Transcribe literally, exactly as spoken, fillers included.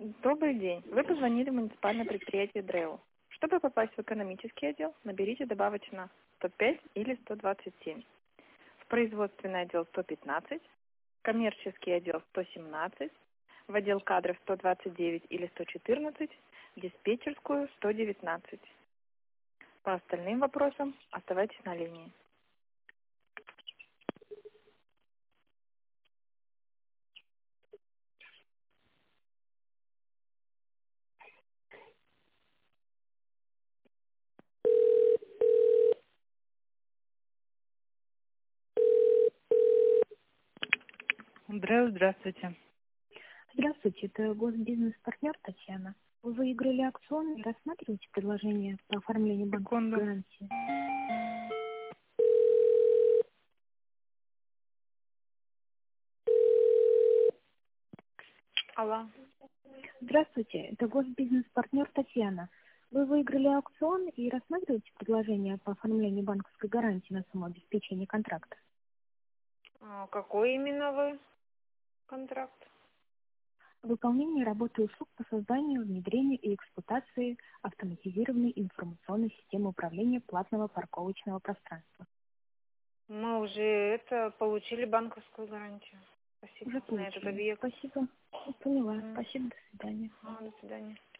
Добрый день. Вы позвонили в муниципальное предприятие ДРЭО. Чтобы попасть в экономический отдел, наберите добавочно сто пять или сто двадцать семь. В производственный отдел сто пятнадцать, коммерческий отдел сто семнадцать, в отдел кадров сто двадцать девять или сто четырнадцать, диспетчерскую сто девятнадцать. По остальным вопросам оставайтесь на линии. ДРЭО, здравствуйте. Здравствуйте, это госбизнес-партнер Татьяна. Вы выиграли акцион и рассматриваете предложение по оформлению банковской Секунду. гарантии? Алло. Здравствуйте, это госбизнес-партнер Татьяна. Вы выиграли аукцион и рассматриваете предложение по оформлению банковской гарантии на сумму обеспечения контракта? А какой именно вы контракт? Выполнение работы и услуг по созданию, внедрению и эксплуатации автоматизированной информационной системы управления платного парковочного пространства. Мы уже это получили банковскую гарантию. Спасибо Уже на этот получили. объект. Спасибо. Поняла. Мгм. Спасибо. До свидания. А, до свидания.